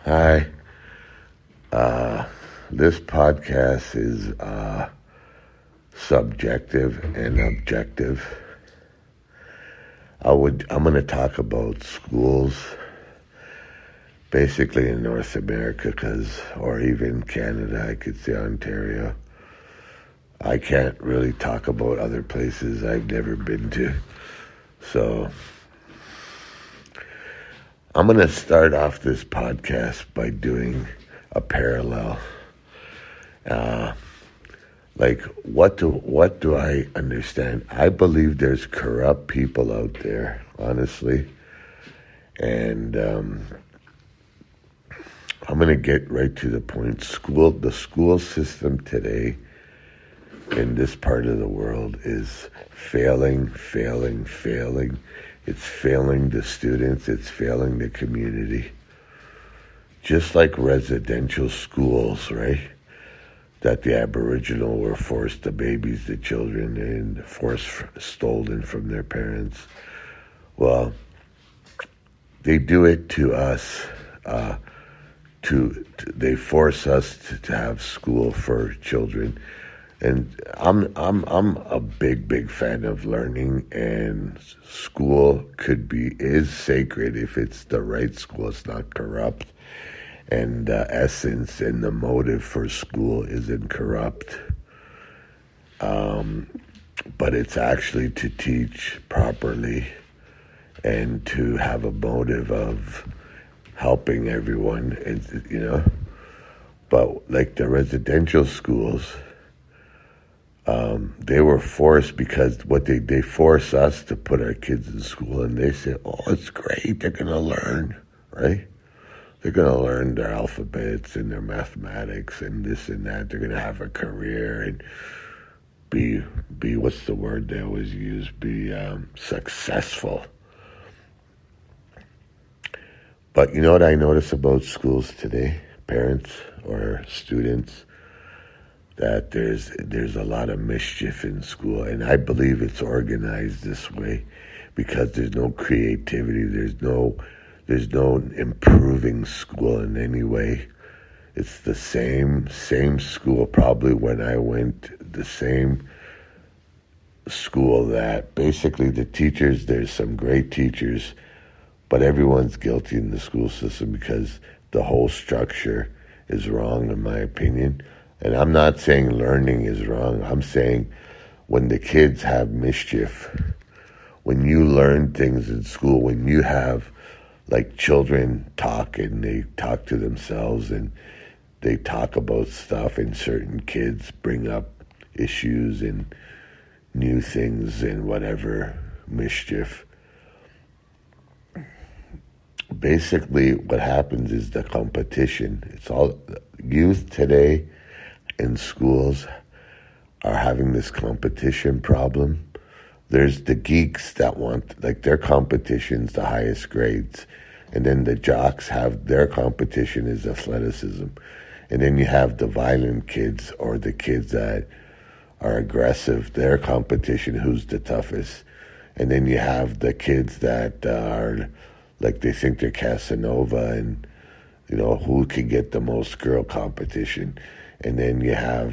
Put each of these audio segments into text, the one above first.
Hi. This podcast is subjective and objective. I'm going to talk about schools, basically in North America, or even Canada. I could say Ontario. I can't really talk about other places I've never been to. So I'm going to start off this podcast by doing a parallel. What do I understand? I believe there's corrupt people out there, honestly. And I'm going to get right to the point. The school system today in this part of the world is failing. It's failing the students. It's failing the community. Just like residential schools, right? That the Aboriginal were forced to babies the children and stolen from their parents. Well, they do it to us. They force us to have school for children. And I'm a big fan of learning, and school is sacred if it's the right school. It's not corrupt, and the essence and the motive for school isn't corrupt. But it's actually to teach properly and to have a motive of helping everyone, But like the residential schools, they were forced because they force us to put our kids in school, and they say, oh, it's great, they're going to learn, right? They're going to learn their alphabets and their mathematics and this and that. They're going to have a career and be what's the word they always use? Be successful. But you know what I notice about schools today, parents or students? That there's a lot of mischief in school, and I believe it's organized this way because there's no creativity, there's no improving school in any way. It's the same school. Probably when I went, the same school that basically the teachers, there's some great teachers, but everyone's guilty in the school system because the whole structure is wrong, in my opinion. And I'm not saying learning is wrong. I'm saying when the kids have mischief, when you learn things in school, when you have like children talk and they talk to themselves and they talk about stuff, and certain kids bring up issues and new things and whatever mischief. Basically what happens is the competition. It's all youth today in schools are having this competition problem. There's the geeks that want, like, their competition's the highest grades. And then the jocks have their competition is athleticism. And then you have the violent kids or the kids that are aggressive, their competition, who's the toughest. And then you have the kids that are, like, they think they're Casanova and, who can get the most girl competition. And then you have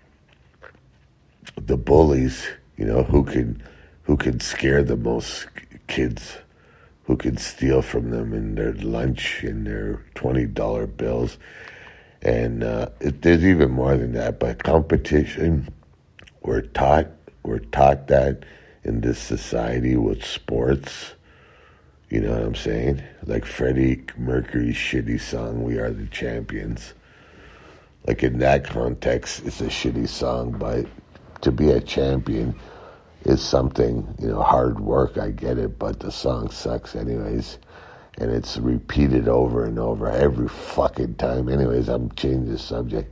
the bullies, who can scare the most kids, who can steal from them in their lunch and their $20 bills. And there's even more than that. But competition, we're taught that in this society with sports. You know what I'm saying? Like Freddie Mercury's shitty song, "We Are the Champions." Like, in that context, it's a shitty song, but to be a champion is something, hard work, I get it, but the song sucks anyways. And it's repeated over and over every fucking time. Anyways, I'm changing the subject.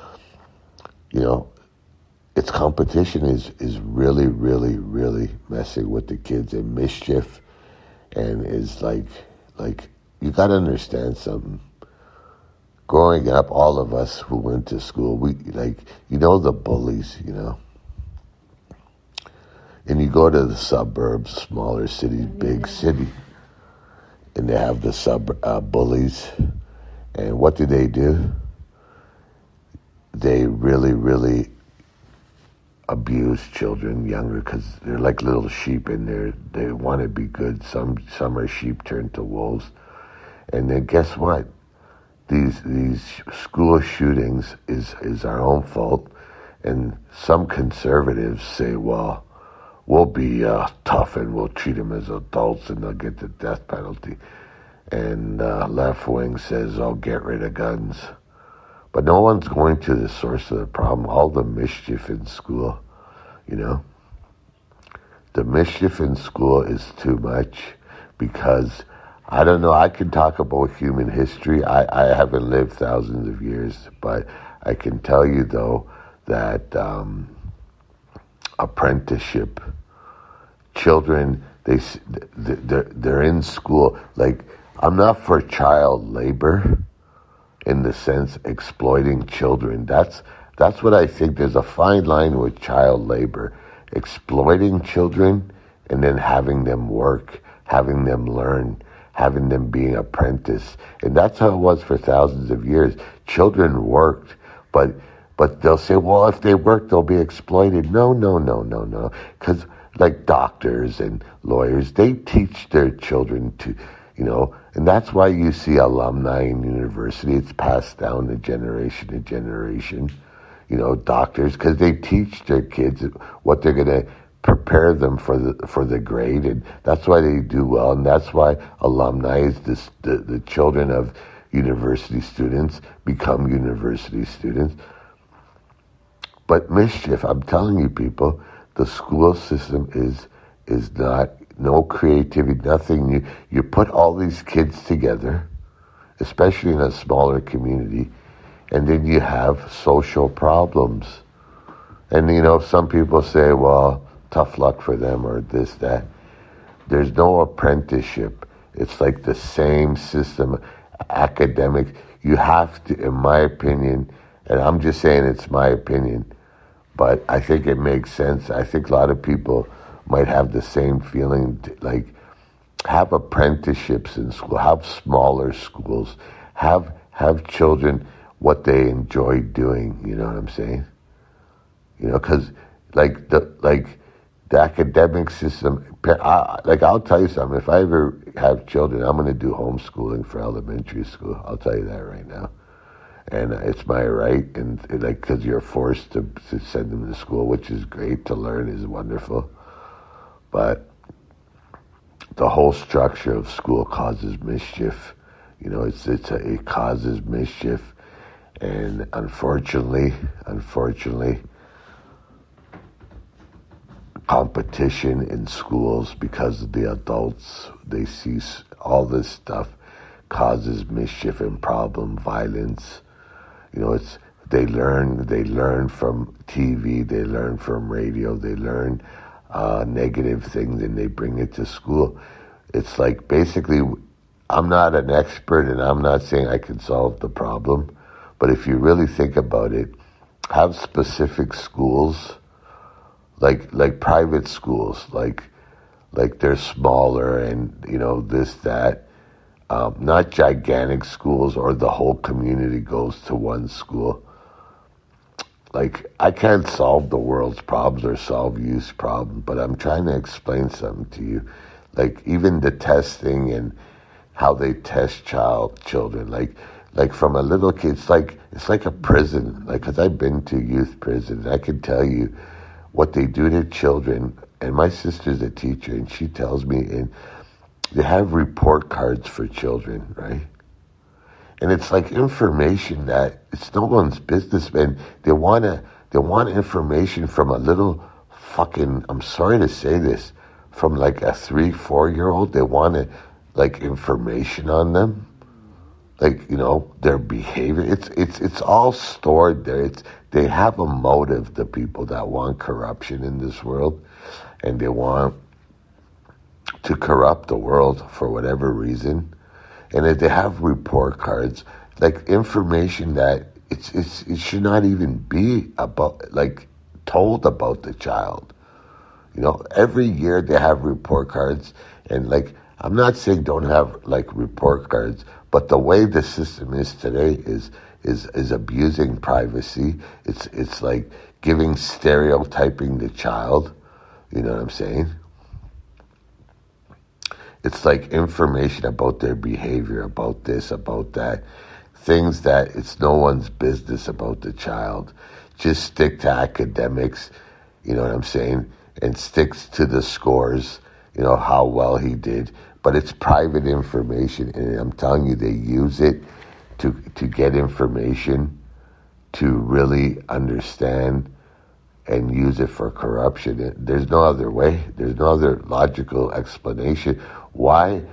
Its competition is really, really, really messing with the kids and mischief, and is like you got to understand something. Growing up, all of us who went to school, we the bullies, and you go to the suburbs, smaller cities, big city, and they have the bullies, And what do? They really, really abuse children younger because they're like little sheep and they want to be good. Some are sheep turned to wolves. And then guess what? These school shootings is our own fault. And some conservatives say, well, we'll be tough and we'll treat them as adults and they'll get the death penalty. And left wing says, oh, get rid of guns. But no one's going to the source of the problem, all the mischief in school, you know. The mischief in school is too much because, I don't know, I can talk about human history. I haven't lived thousands of years, but I can tell you, though, that apprenticeship, children, they're in school. Like, I'm not for child labor in the sense exploiting children. That's what I think. There's a fine line with child labor, exploiting children and then having them work, having them learn, having them being apprentice. And that's how it was for thousands of years. Children worked, but they'll say, well, if they work, they'll be exploited. No. Because like doctors and lawyers, they teach their children to, you know, and that's why you see alumni in university. It's passed down to generation. You know, doctors, because they teach their kids what they're going to prepare them for the grade, and that's why they do well. And that's why alumni is the children of university students become university students. But mischief, I'm telling you, people, the school system is not. No creativity, nothing. You put all these kids together, especially in a smaller community, and then you have social problems. And, you know, some people say, well, tough luck for them or this, that. There's no apprenticeship. It's like the same system, academic. You have to, in my opinion, and I'm just saying it's my opinion, but I think it makes sense. I think a lot of people might have the same feeling, like have apprenticeships in school, have smaller schools, have children what they enjoy doing, you know what I'm saying? You know, because like the academic system, I'll tell you something, if I ever have children, I'm going to do homeschooling for elementary school. I'll tell you that right now. And it's my right, and like, because you're forced to send them to school, which is great. To learn is wonderful. But the whole structure of school causes mischief. You know, it causes mischief. And unfortunately, competition in schools, because the adults, they see all this stuff, causes mischief and problem, violence. You know, they learn from TV, they learn from radio, they learn negative things, and they bring it to school. It's like, basically, I'm not an expert and I'm not saying I can solve the problem, but if you really think about it, have specific schools, like private schools, like they're smaller and, you know, this, that, not gigantic schools or the whole community goes to one school. Like, I can't solve the world's problems or solve youth problems, but I'm trying to explain something to you. Like, even the testing and how they test children, like from a little kid, it's like a prison. Like, 'cause I've been to youth prison, I can tell you what they do to children. And my sister's a teacher, and she tells me, and they have report cards for children, right? And it's like information that it's no one's business, and they want information from a little fucking, I'm sorry to say this, from like a 3-4-year-old. They want like information on them, like, you know, their behavior. It's all stored there. They have a motive, the people that want corruption in this world, and they want to corrupt the world for whatever reason. And if they have report cards, like information that it should not even be about, like, told about the child. You know, every year they have report cards, and like, I'm not saying don't have like report cards, But the way the system is today is abusing privacy. It's like stereotyping the child. You know what I'm saying? It's like information about their behavior, about this, about that. Things that it's no one's business about the child. Just stick to academics, you know what I'm saying? And sticks to the scores, you know, how well he did. But it's private information, and I'm telling you, they use it to get information, to really understand and use it for corruption. There's no other way. There's no other logical explanation. Why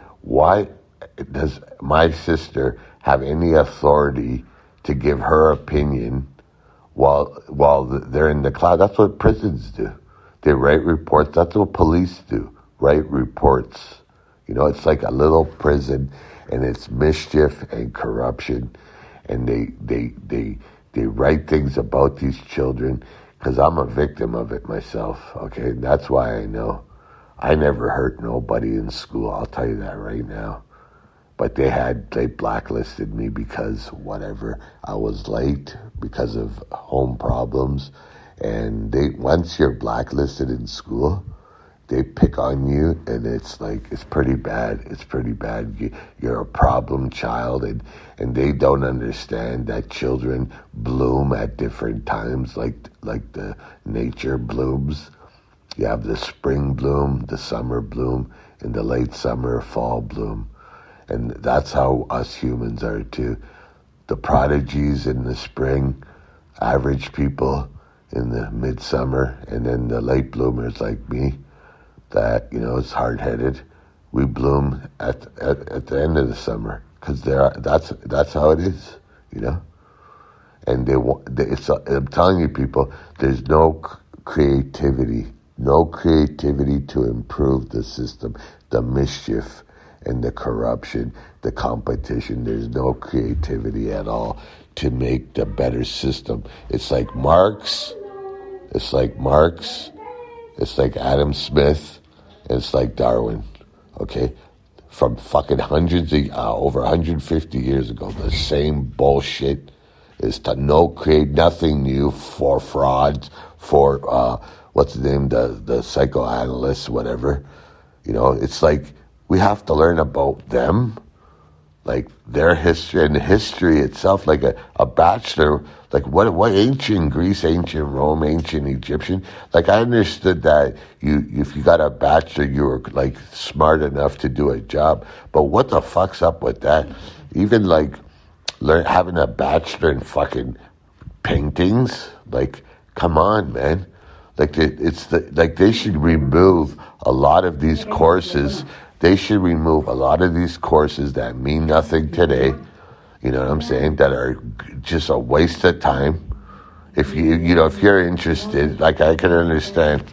does my sister have any authority to give her opinion while they're in the cloud? That's what prisons do. They write reports. That's what police do. Write reports. You know, it's like a little prison, and it's mischief and corruption, and they write things about these children, because I'm a victim of it myself, okay? That's why I know. I never hurt nobody in school, I'll tell you that right now. But they blacklisted me because whatever, I was late because of home problems, and once you're blacklisted in school, they pick on you, and it's pretty bad. It's pretty bad. You're a problem child, and they don't understand that children bloom at different times, like the nature blooms. You have the spring bloom, the summer bloom, and the late summer, fall bloom. And that's how us humans are too. The prodigies in the spring, average people in the midsummer, and then the late bloomers like me, that, you know, is hard-headed. We bloom at the end of the summer, because that's how it is, you know. And I'm telling you, people, there's no creativity to improve the system, the mischief and the corruption, the competition. There's no creativity at all to make the better system. It's like Marx. It's like Adam Smith. It's like Darwin, okay? From fucking over 150 years ago, the same bullshit is to create nothing new for frauds, for, what's the name, the psychoanalysts, whatever. You know, it's like we have to learn about them, like their history, and history itself, like a bachelor, like what ancient Greece, ancient Rome, ancient Egyptian. Like, I understood that if you got a bachelor, you were like smart enough to do a job. But what the fuck's up with that? Even like having a bachelor in fucking paintings, like, come on, man. Like, they should remove a lot of these courses. They should remove a lot of these courses that mean nothing today. You know what I'm saying? That are just a waste of time. If you're interested, like, I can understand